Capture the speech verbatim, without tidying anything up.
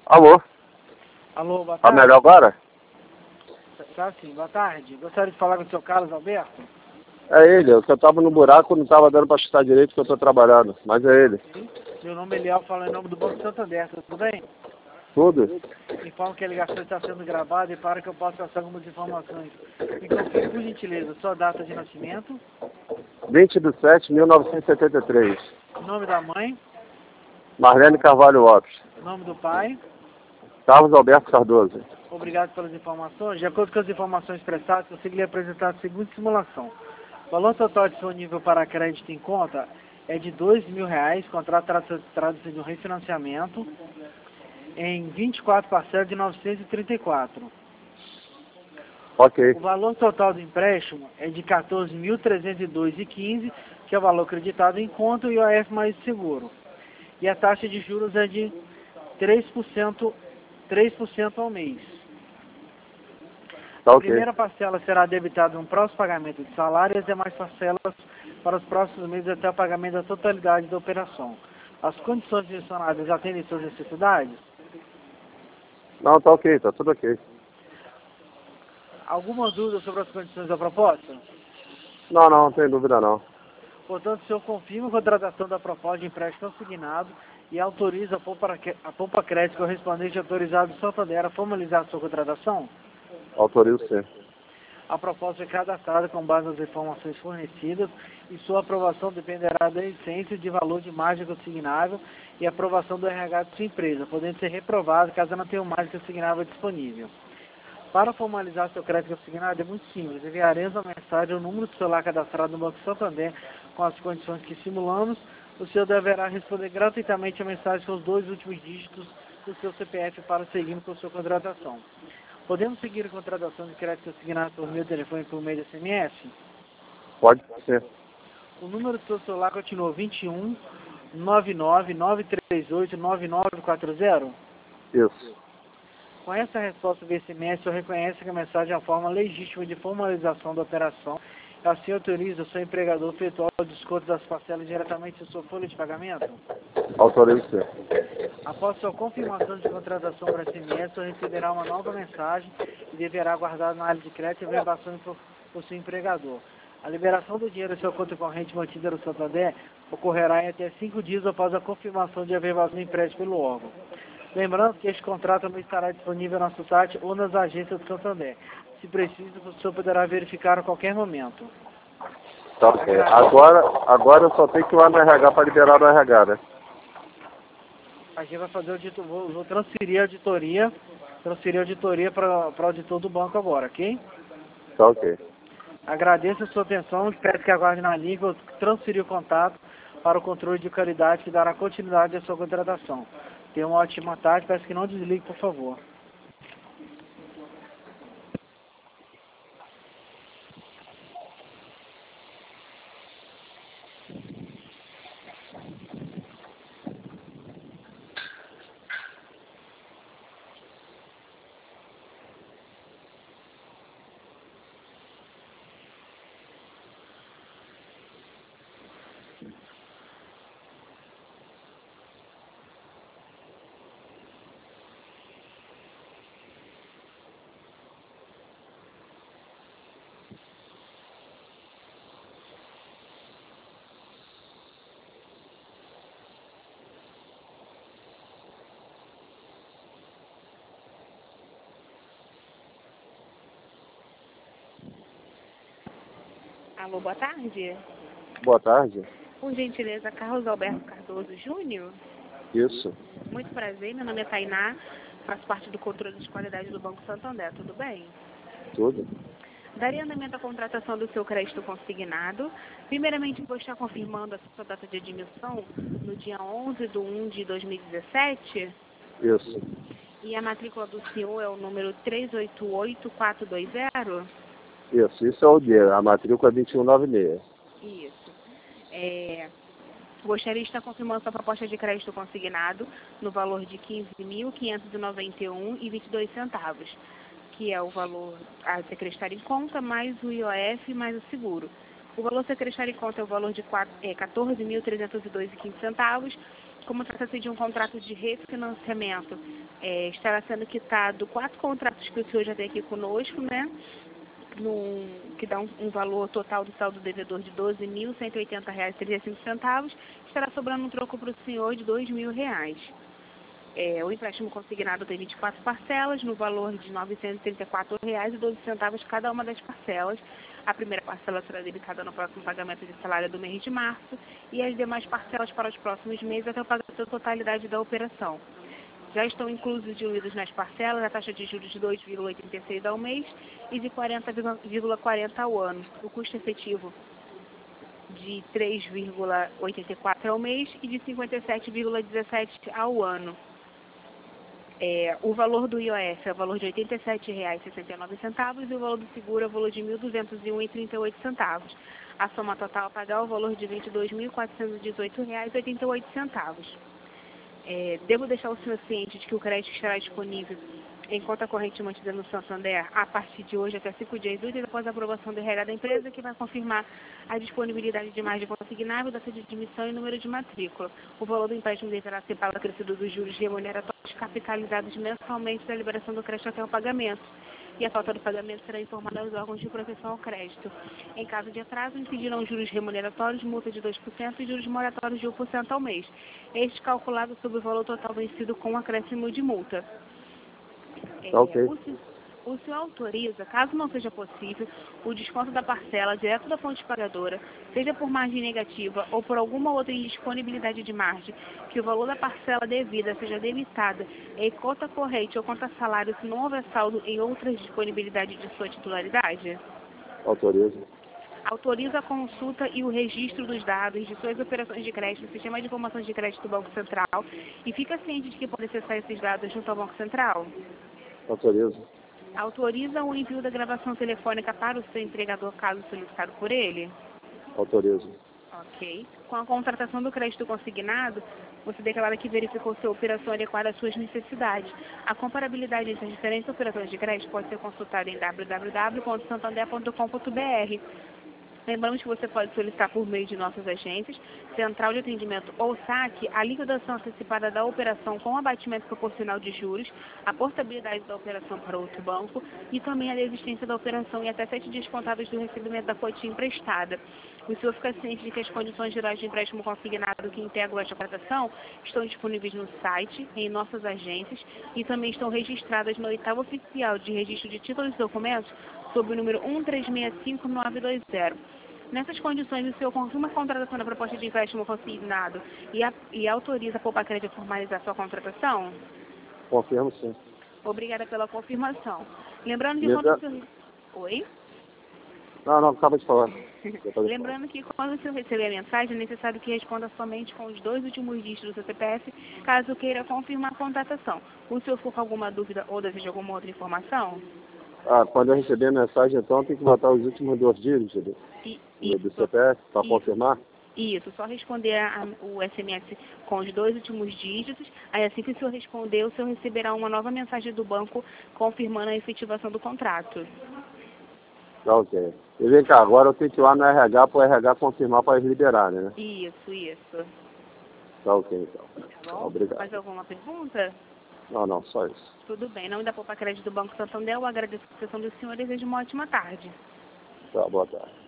Alô? Alô, boa Tá tarde. melhor agora? Tá sim, boa tarde. Gostaria de falar com o seu Carlos Alberto? É ele, eu só tava no buraco, não tava dando pra chutar direito que eu tô trabalhando, mas é ele. Sim. Meu nome é Eliel, falo em nome do Banco Santander, tudo bem? Tudo? Informo que a ligação está sendo gravada e para que eu possa passar algumas informações. Me confirme, por gentileza, sua data de nascimento, vinte de sete de mil novecentos e setenta e três. nome da mãe, Marlene Carvalho Lopes. nome do pai. Carlos Alberto Cardoso. Obrigado pelas informações. De acordo com as informações prestadas, eu consegui apresentar a seguinte simulação. O valor total disponível para crédito em conta é de dois mil reais, contrato trata- trata-se de um refinanciamento, em vinte e quatro parcelas de novecentos e trinta e quatro. Ok. O valor total do empréstimo é de quatorze mil trezentos e dois vírgula quinze, que é o valor acreditado em conta e o I O F mais seguro. E a taxa de juros é de três por cento, três por cento ao mês. Tá A ok. primeira parcela será debitada no próximo pagamento de salário e as demais parcelas para os próximos meses até o pagamento da totalidade da operação. As condições mencionadas atendem suas necessidades? Não, tá ok, tá tudo ok. Alguma dúvida sobre as condições da proposta? Não, não, não tem dúvida não. Portanto, o senhor confirma a contratação da proposta de empréstimo consignado e autoriza a Poupa, a Poupa Crédito correspondente autorizado do Santander a formalizar a sua contratação? Autorizo sim. A proposta é cadastrada com base nas informações fornecidas e sua aprovação dependerá da essência de valor de margem consignável e aprovação do R H de sua empresa, podendo ser reprovado caso não tenha margem consignável disponível. Para formalizar seu crédito consignado é muito simples. Enviaremos uma mensagem ao número de celular cadastrado no Banco Santander com as condições que simulamos. O senhor deverá responder gratuitamente a mensagem com os dois últimos dígitos do seu C P F para seguir com sua contratação. Podemos seguir a contratação de crédito consignado por meio de telefone e por meio de S M S? Pode ser. O número do seu celular continua vinte e um, nove nove, nove três oito, nove nove quatro zero? Isso. Com essa resposta do S M S, o senhor reconhece que a mensagem é a forma legítima de formalização da operação e assim autoriza o seu empregador a efetuar o desconto das parcelas diretamente em sua folha de pagamento? Autorizo sim. Após sua confirmação de contratação por S M S, o senhor receberá uma nova mensagem e deverá aguardar na área de crédito a verbação por, por seu empregador. A liberação do dinheiro em sua conta corrente mantida no Santander ocorrerá em até cinco dias após a confirmação de averbação do empréstimo pelo órgão. Lembrando que este contrato não estará disponível no nosso site ou nas agências do Santander. Se preciso, o senhor poderá verificar a qualquer momento. Tá ok. Agora, agora eu só tenho que ir lá no R H para liberar o R H, né? A gente vai fazer o auditor, vou, vou transferir a auditoria, transferir a auditoria para o auditor do banco agora, ok? Tá ok. Agradeço a sua atenção, espero que aguarde na linha, vou transferir o contato para o controle de qualidade que dará continuidade à sua contratação. Tenha uma ótima tarde, peço que não desligue, por favor. Alô, boa tarde. Boa tarde. Por gentileza, Carlos Alberto Cardoso Júnior. Isso. Muito prazer, meu nome é Tainá, faço parte do controle de qualidade do Banco Santander, tudo bem? Tudo. Daria andamento à contratação do seu crédito consignado. Primeiramente, vou estar confirmando a sua data de admissão no dia onze de um de dois mil e dezessete. Isso. E a matrícula do senhor é o número três oito oito quatro dois zero? Isso. Isso é o dia. A matrícula é vinte e um noventa e seis. Isso. É, gostaria de estar confirmando sua proposta de crédito consignado no valor de quinze mil quinhentos e noventa e um reais e vinte e dois centavos, que é o valor a ser acrescido em conta, mais o I O F, mais o seguro. O valor a ser acrescido em conta é o valor de quatorze mil trezentos e dois reais e quinze centavos. Como trata-se de um contrato de refinanciamento, É, estará sendo quitado quatro contratos que o senhor já tem aqui conosco, né? Num, que dá um, um valor total do saldo devedor de doze mil cento e oitenta reais e trinta e cinco centavos. Estará sobrando um troco para o senhor de dois mil reais. É, o empréstimo consignado tem vinte e quatro parcelas, no valor de novecentos e trinta e quatro reais e doze centavos cada uma das parcelas. A primeira parcela será debitada no próximo pagamento de salário do mês de março e as demais parcelas para os próximos meses até o pagamento da totalidade da operação. Já estão inclusos e diluídos nas parcelas a taxa de juros de dois vírgula oitenta e seis ao mês e de quarenta vírgula quarenta ao ano. O custo efetivo de três vírgula oitenta e quatro ao mês e de cinquenta e sete vírgula dezessete ao ano. É, o valor do I O F é o valor de oitenta e sete reais e sessenta e nove centavos e o valor do seguro é o valor de mil duzentos e um reais e trinta e oito centavos. A soma total a pagar é o valor de vinte e dois mil quatrocentos e dezoito reais e oitenta e oito centavos. É, devo deixar o senhor ciente de que o crédito estará disponível em conta corrente mantida no Santander a partir de hoje até cinco dias úteis após a aprovação do R H da empresa, que vai confirmar a disponibilidade de margem consignável, data de admissão e número de matrícula. O valor do empréstimo deverá ser pago acrescido dos juros remuneratórios capitalizados mensalmente da liberação do crédito até o pagamento. E a falta do pagamento será informada aos órgãos de proteção ao crédito. Em caso de atraso, incidirão juros remuneratórios, multa de dois por cento e juros moratórios de um por cento ao mês. Este calculado sobre o valor total vencido com um acréscimo de multa. É, Ok. o, o senhor autoriza, caso não seja possível, o desconto da parcela direto da fonte pagadora, seja por margem negativa ou por alguma outra indisponibilidade de margem, que o valor da parcela devida seja debitada em conta corrente ou conta salário se não houver saldo em outras disponibilidades de sua titularidade? Autorizo. Autoriza a consulta e o registro dos dados de suas operações de crédito no Sistema de Informações de Crédito do Banco Central e fica ciente de que pode acessar esses dados junto ao Banco Central? Autorizo. Autoriza o envio da gravação telefônica para o seu empregador caso solicitado por ele? Autorizo. Ok. Com a contratação do crédito consignado, você declara que verificou sua operação adequada às suas necessidades. A comparabilidade entre as diferentes operações de crédito pode ser consultada em w w w ponto santander ponto com ponto b r. Lembramos que você pode solicitar por meio de nossas agências, Central de Atendimento ou S A C, a liquidação antecipada da operação com abatimento proporcional de juros, a portabilidade da operação para outro banco e também a desistência da operação em até sete dias contábeis do recebimento da quantia emprestada. O senhor fica ciente de que as condições gerais de empréstimo consignado que integram esta contratação estão disponíveis no site, em nossas agências e também estão registradas no oitavo oficial de registro de títulos e documentos sob o número um três seis cinco nove dois zero. Nessas condições, o senhor confirma a contratação da proposta de empréstimo consignado e, a, e autoriza a Poupa Crédito a formalizar sua contratação? Confirmo, sim. Obrigada pela confirmação. Lembrando que Me quando dá- o senhor... Oi? Não, não, acaba de falar. Acaba de falar. Lembrando que quando o senhor receber a mensagem, é necessário que responda somente com os dois últimos dígitos do seu C P F, caso queira confirmar a contratação. O senhor for com alguma dúvida ou deseja alguma outra informação? Ah, quando eu receber a mensagem, então, tem que botar os últimos dois dígitos do, E, do C P F para isso. confirmar? Isso, só responder a, o S M S com os dois últimos dígitos. Aí assim que o senhor responder, o senhor receberá uma nova mensagem do banco confirmando a efetivação do contrato. Tá, ok. E vem cá, agora eu tenho que ir lá no R H para o R H confirmar para eles liberarem, né? Isso, isso. Tá ok, então. Tá bom? Obrigado. Mais alguma pergunta? Não, não, só isso. Tudo bem. Em nome da Poupa Crédito do Banco Santander, eu agradeço a atenção do senhor e desejo uma ótima tarde. Tá, boa tarde.